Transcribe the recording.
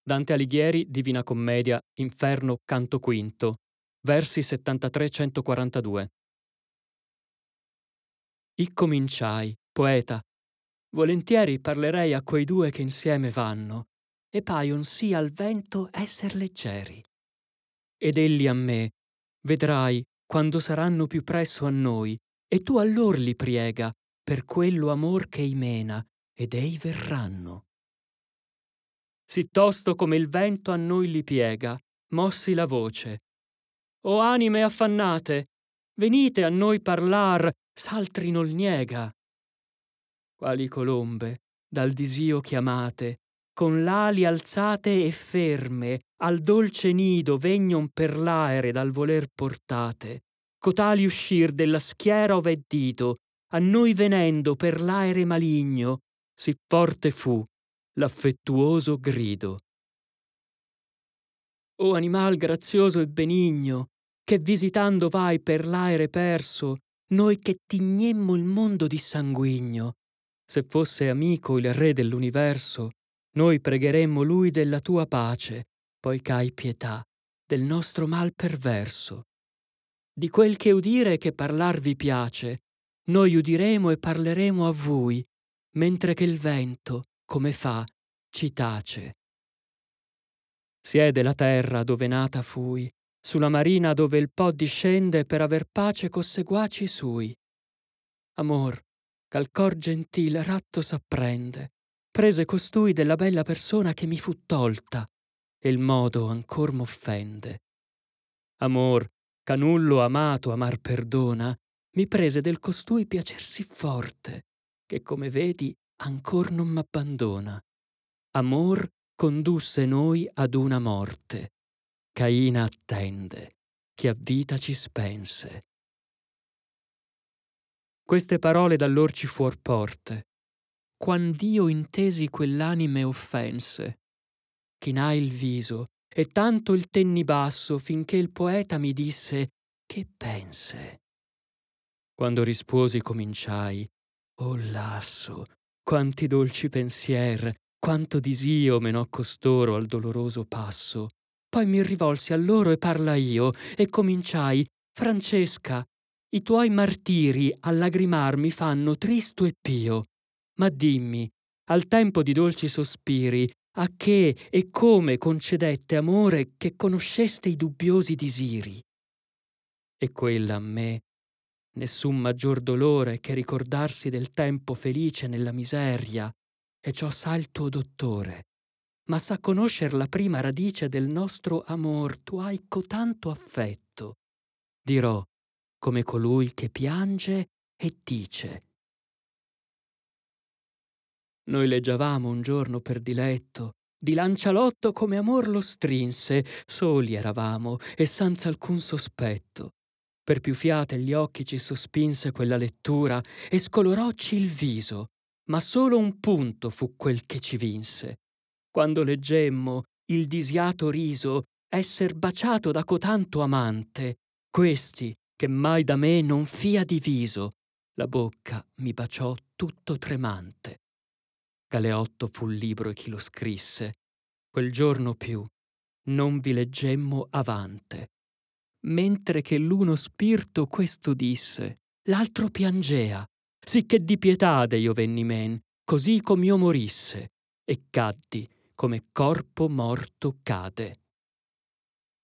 Dante Alighieri, Divina Commedia, Inferno, canto quinto, versi 73-142. Cominciai, poeta, volentieri parlerei a quei due che insieme vanno, e paion sì al vento esser leggeri. Ed elli a me, vedrai, quando saranno più presso a noi, e tu allor li priega, per quello amor che ei mena, ed ei verranno. Sì tosto come il vento a noi li piega, mossi la voce. O anime affannate, venite a noi parlar, s'altri nol niega. Quali colombe, dal disio chiamate, con l'ali alzate e ferme, al dolce nido vegnon per l'aere dal voler portate, cotali uscir della schiera ove è dito, a noi venendo per l'aere maligno, sì forte fu l'affettuoso grido. O animal grazioso e benigno, che visitando vai per l'aere perso, noi che tignemmo il mondo dissanguigno, se fosse amico il re dell'universo, noi pregheremmo lui della tua pace, poi c'hai pietà del nostro mal perverso. Di quel che udire e che parlar vi piace, noi udiremo e parleremo a vui, mentre che il vento, come fa, ci tace. Siede la terra dove nata fui, sulla marina dove il Po discende per aver pace co seguaci sui. Amor, ch'al cor gentil ratto s'apprende, prese costui della bella persona che mi fu tolta, e il modo ancor m'offende. Amor, ch'a nullo amato amar perdona, mi prese del costui piacer sì forte, che come vedi ancor non m'abbandona. Amor condusse noi ad una morte, Caina attende, che a vita ci spense. Queste parole d'allor ci fuor porte, quand'io intesi quell'anime offense, chinai il viso e tanto il tenni basso finché il poeta mi disse che pense. Quando risposi cominciai, o lasso, quanti dolci pensier, quanto disio menò costoro al doloroso passo. Poi mi rivolsi a loro e parla io, e cominciai, Francesca, i tuoi martiri a lagrimar mi fanno tristo e pio. Ma dimmi, al tempo di dolci sospiri, a che e come concedette amore che conosceste i dubbiosi disiri? E quella a me, nessun maggior dolore che ricordarsi del tempo felice nella miseria, e ciò sa il tuo dottore. Ma sa conoscer la prima radice del nostro amor, tu hai cotanto affetto. Dirò, come colui che piange e dice. Noi leggiavamo un giorno per diletto, di lancialotto come amor lo strinse, soli eravamo e senza alcun sospetto. Per più fiate gli occhi ci sospinse quella lettura e scolorocci il viso, ma solo un punto fu quel che ci vinse. Quando leggemmo il disiato riso esser baciato da cotanto amante, questi che mai da me non fia diviso, la bocca mi baciò tutto tremante. Galeotto fu il libro e chi lo scrisse. Quel giorno più non vi leggemmo avante. Mentre che l'uno spirto questo disse, l'altro piangea, sicché di pietade io venni men, così com'io morisse, e caddi come corpo morto cade.